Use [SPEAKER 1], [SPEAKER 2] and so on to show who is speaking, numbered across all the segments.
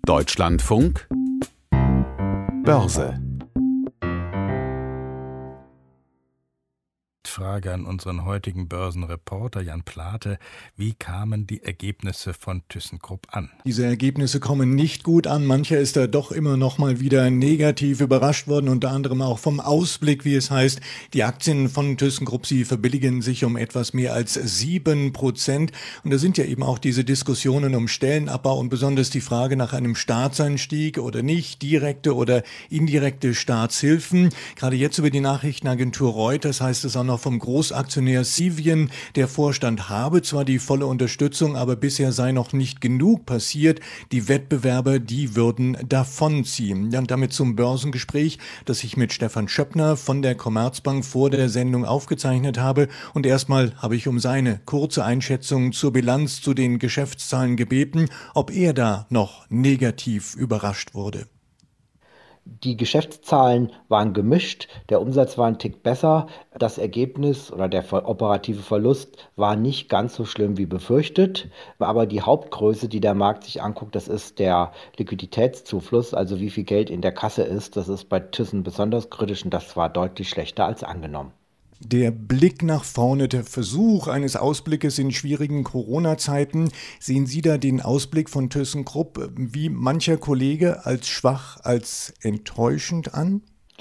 [SPEAKER 1] Deutschlandfunk Börse.
[SPEAKER 2] Frage an unseren heutigen Börsenreporter Jan Plate. Wie kamen die Ergebnisse von ThyssenKrupp an?
[SPEAKER 3] Diese Ergebnisse kommen nicht gut an. Mancher ist da doch immer noch mal wieder negativ überrascht worden, unter anderem auch vom Ausblick, wie es heißt. Die Aktien von ThyssenKrupp, sie verbilligen sich um etwas mehr als 7%. Und da sind ja eben auch diese Diskussionen um Stellenabbau und besonders die Frage nach einem Staatseinstieg oder nicht, direkte oder indirekte Staatshilfen. Gerade jetzt über die Nachrichtenagentur Reuters heißt es auch noch vom Großaktionär Civien, der Vorstand habe zwar die volle Unterstützung, aber bisher sei noch nicht genug passiert. Die Wettbewerber, die würden davonziehen. Ja, und damit zum Börsengespräch, das ich mit Stefan Schöppner von der Commerzbank vor der Sendung aufgezeichnet habe. Und erstmal habe ich um seine kurze Einschätzung zur Bilanz zu den Geschäftszahlen gebeten, ob er da noch negativ überrascht wurde.
[SPEAKER 4] Die Geschäftszahlen waren gemischt, der Umsatz war ein Tick besser, das Ergebnis oder der operative Verlust war nicht ganz so schlimm wie befürchtet, aber die Hauptgröße, die der Markt sich anguckt, das ist der Liquiditätszufluss, also wie viel Geld in der Kasse ist, das ist bei Thyssen besonders kritisch und das war deutlich schlechter als angenommen.
[SPEAKER 3] Der Blick nach vorne, der Versuch eines Ausblickes in schwierigen Corona-Zeiten. Sehen Sie da den Ausblick von ThyssenKrupp wie mancher Kollege als schwach, als enttäuschend an?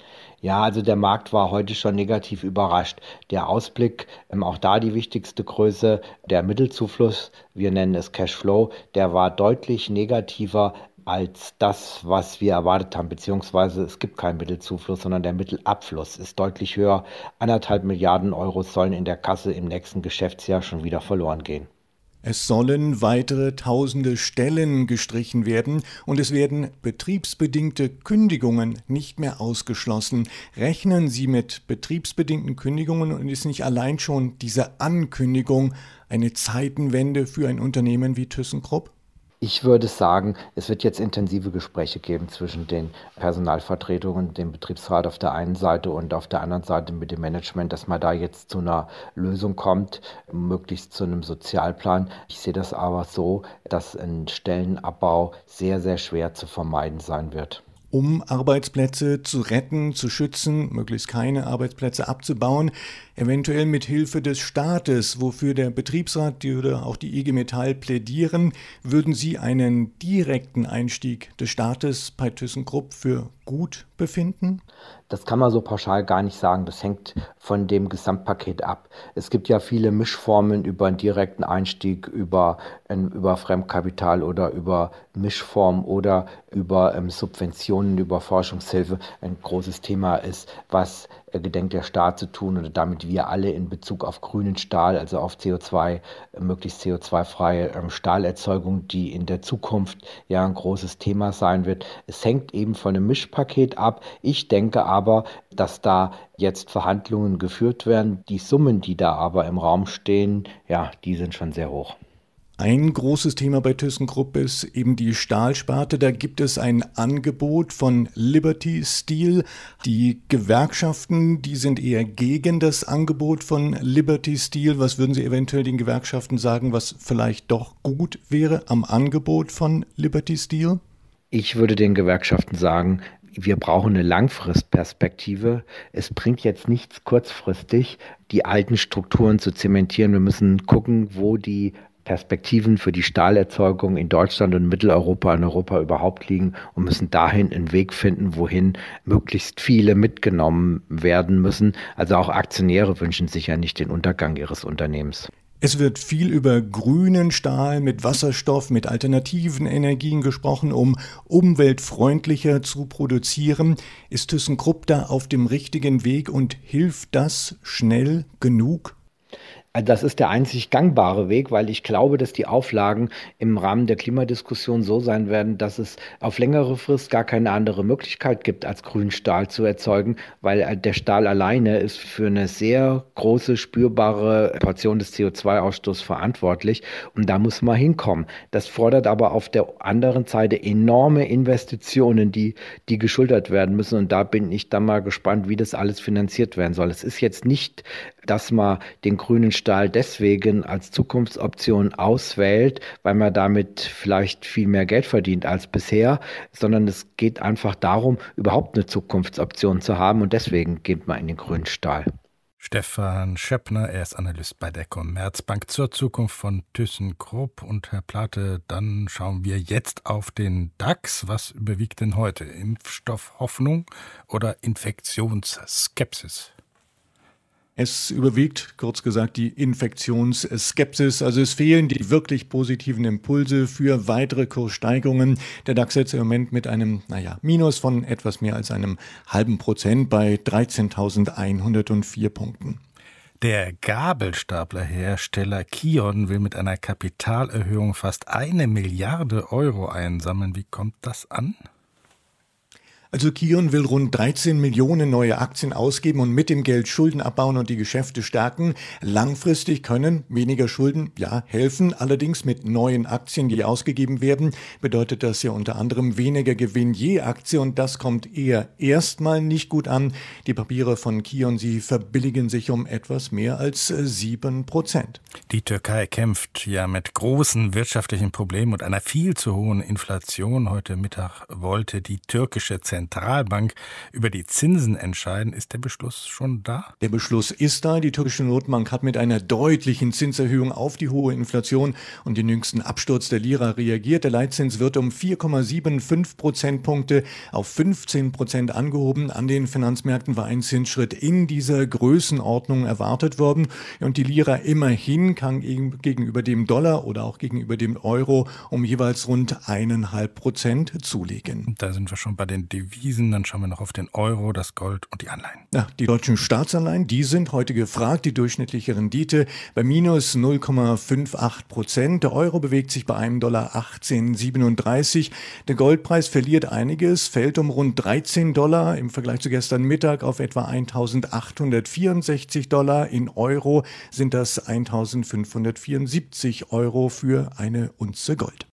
[SPEAKER 4] Ja, also der Markt war heute schon negativ überrascht. Der Ausblick, auch da die wichtigste Größe, der Mittelzufluss, wir nennen es Cashflow, der war deutlich negativer als das, was wir erwartet haben, beziehungsweise es gibt keinen Mittelzufluss, sondern der Mittelabfluss ist deutlich höher. 1,5 Milliarden Euro sollen in der Kasse im nächsten Geschäftsjahr schon wieder verloren gehen.
[SPEAKER 3] Es sollen weitere tausende Stellen gestrichen werden und es werden betriebsbedingte Kündigungen nicht mehr ausgeschlossen. Rechnen Sie mit betriebsbedingten Kündigungen und ist nicht allein schon diese Ankündigung eine Zeitenwende für ein Unternehmen wie ThyssenKrupp?
[SPEAKER 4] Ich würde sagen, es wird jetzt intensive Gespräche geben zwischen den Personalvertretungen, dem Betriebsrat auf der einen Seite und auf der anderen Seite mit dem Management, dass man da jetzt zu einer Lösung kommt, möglichst zu einem Sozialplan. Ich sehe das aber so, dass ein Stellenabbau sehr, sehr schwer zu vermeiden sein wird.
[SPEAKER 3] Um Arbeitsplätze zu retten, zu schützen, möglichst keine Arbeitsplätze abzubauen, eventuell mit Hilfe des Staates, wofür der Betriebsrat oder auch die IG Metall plädieren, würden Sie einen direkten Einstieg des Staates bei ThyssenKrupp für gut befinden?
[SPEAKER 4] Das kann man so pauschal gar nicht sagen. Das hängt von dem Gesamtpaket ab. Es gibt ja viele Mischformen über einen direkten Einstieg, über Fremdkapital oder über Mischformen oder über Subventionen, über Forschungshilfe. Ein großes Thema ist, was gedenkt der Staat zu tun oder damit wir alle in Bezug auf grünen Stahl, also auf möglichst CO2-freie Stahlerzeugung, die in der Zukunft ja ein großes Thema sein wird. Es hängt eben von einem Mischpaket ab. Ich denke aber, dass da jetzt Verhandlungen geführt werden. Die Summen, die da aber im Raum stehen, ja, die sind schon sehr hoch.
[SPEAKER 3] Ein großes Thema bei ThyssenKrupp ist eben die Stahlsparte. Da gibt es ein Angebot von Liberty Steel. Die Gewerkschaften, die sind eher gegen das Angebot von Liberty Steel. Was würden Sie eventuell den Gewerkschaften sagen, was vielleicht doch gut wäre am Angebot von Liberty Steel?
[SPEAKER 4] Ich würde den Gewerkschaften sagen, wir brauchen eine Langfristperspektive. Es bringt jetzt nichts kurzfristig, die alten Strukturen zu zementieren. Wir müssen gucken, wo die Perspektiven für die Stahlerzeugung in Deutschland und Mitteleuropa und Europa überhaupt liegen und müssen dahin einen Weg finden, wohin möglichst viele mitgenommen werden müssen. Also auch Aktionäre wünschen sich ja nicht den Untergang ihres Unternehmens.
[SPEAKER 3] Es wird viel über grünen Stahl mit Wasserstoff, mit alternativen Energien gesprochen, um umweltfreundlicher zu produzieren. Ist ThyssenKrupp da auf dem richtigen Weg und hilft das schnell genug?
[SPEAKER 4] Das ist der einzig gangbare Weg, weil ich glaube, dass die Auflagen im Rahmen der Klimadiskussion so sein werden, dass es auf längere Frist gar keine andere Möglichkeit gibt, als grünen Stahl zu erzeugen, weil der Stahl alleine ist für eine sehr große, spürbare Portion des CO2-Ausstoßes verantwortlich und da muss man hinkommen. Das fordert aber auf der anderen Seite enorme Investitionen, die geschultert werden müssen und da bin ich dann mal gespannt, wie das alles finanziert werden soll. Es ist jetzt nicht, dass man den grünen Grünstahl deswegen als Zukunftsoption auswählt, weil man damit vielleicht viel mehr Geld verdient als bisher, sondern es geht einfach darum, überhaupt eine Zukunftsoption zu haben und deswegen geht man in den Grünstahl.
[SPEAKER 2] Stefan Schöppner, er ist Analyst bei der Commerzbank zur Zukunft von ThyssenKrupp. Und Herr Plate, dann schauen wir jetzt auf den DAX. Was überwiegt denn heute? Impfstoffhoffnung oder Infektionsskepsis?
[SPEAKER 3] Es überwiegt, kurz gesagt, die Infektionsskepsis. Also es fehlen die wirklich positiven Impulse für weitere Kurssteigerungen. Der DAX jetzt im Moment mit einem, Minus von etwas mehr als einem halben Prozent bei 13.104 Punkten.
[SPEAKER 2] Der Gabelstaplerhersteller Kion will mit einer Kapitalerhöhung fast 1 Milliarde Euro einsammeln. Wie kommt das an?
[SPEAKER 3] Also Kion will rund 13 Millionen neue Aktien ausgeben und mit dem Geld Schulden abbauen und die Geschäfte stärken. Langfristig können weniger Schulden helfen. Allerdings mit neuen Aktien, die ausgegeben werden, bedeutet das ja unter anderem weniger Gewinn je Aktie und das kommt eher erstmal nicht gut an. Die Papiere von Kion, sie verbilligen sich um etwas mehr als 7%.
[SPEAKER 2] Die Türkei kämpft ja mit großen wirtschaftlichen Problemen und einer viel zu hohen Inflation. Heute Mittag wollte die türkische Zentralbank über die Zinsen entscheiden. Ist der Beschluss schon da?
[SPEAKER 3] Der Beschluss ist da. Die türkische Notbank hat mit einer deutlichen Zinserhöhung auf die hohe Inflation und den jüngsten Absturz der Lira reagiert. Der Leitzins wird um 4,75 Prozentpunkte auf 15% angehoben. An den Finanzmärkten war ein Zinsschritt in dieser Größenordnung erwartet worden. Und die Lira immerhin kann gegenüber dem Dollar oder auch gegenüber dem Euro um jeweils rund 1,5% zulegen.
[SPEAKER 2] Da sind wir schon bei den Devisen. Dann schauen wir noch auf den Euro, das Gold und die Anleihen.
[SPEAKER 3] Ja, die deutschen Staatsanleihen, die sind heute gefragt. Die durchschnittliche Rendite bei minus 0,58%. Der Euro bewegt sich bei einem Dollar 18,37. Der Goldpreis verliert einiges, fällt um rund $13 im Vergleich zu gestern Mittag auf etwa 1.864 $. In Euro sind das 1.574 € für eine Unze Gold.